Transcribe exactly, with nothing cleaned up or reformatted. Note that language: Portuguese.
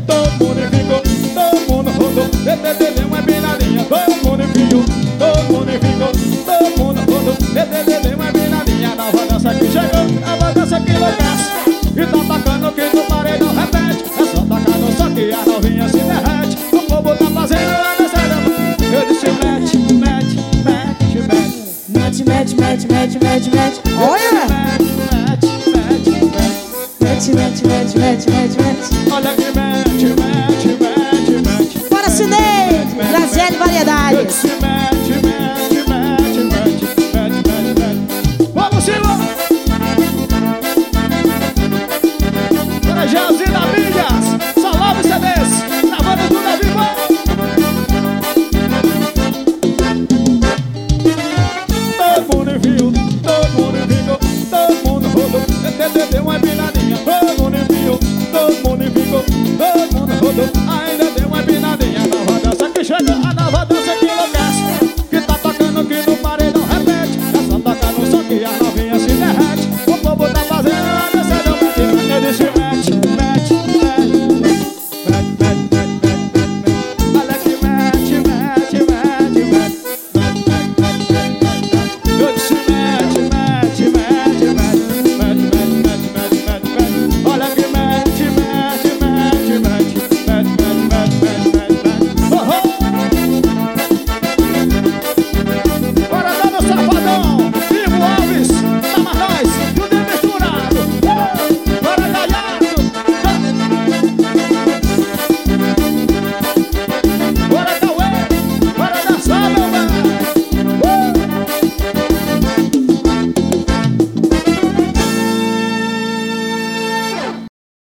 todo mundo ficou, todo mundo rodou. Dededê uma binalinha, todo mundo ficou, todo mundo ficou, todo mundo rodou. Dededê uma binalinha, nova dança que chegou, nova dança que enlouquece. E tá tocando que no paredão repete. É só tocar no som que a novinha se derrete. O povo tá fazendo a dança da mão. Eu disse mete, mete, mete, mete. Mete, mete, mete, mete, mete, mete. Olha! Mete, mete, mete, mete, mete, mete, mete, mete. olha que mete, mete, mete, mete. Bora, Cinei! Graziele Variedades. Mete, mete, mete, mete, mete, mete, mete. Vamos, Silva! Para Jazzy da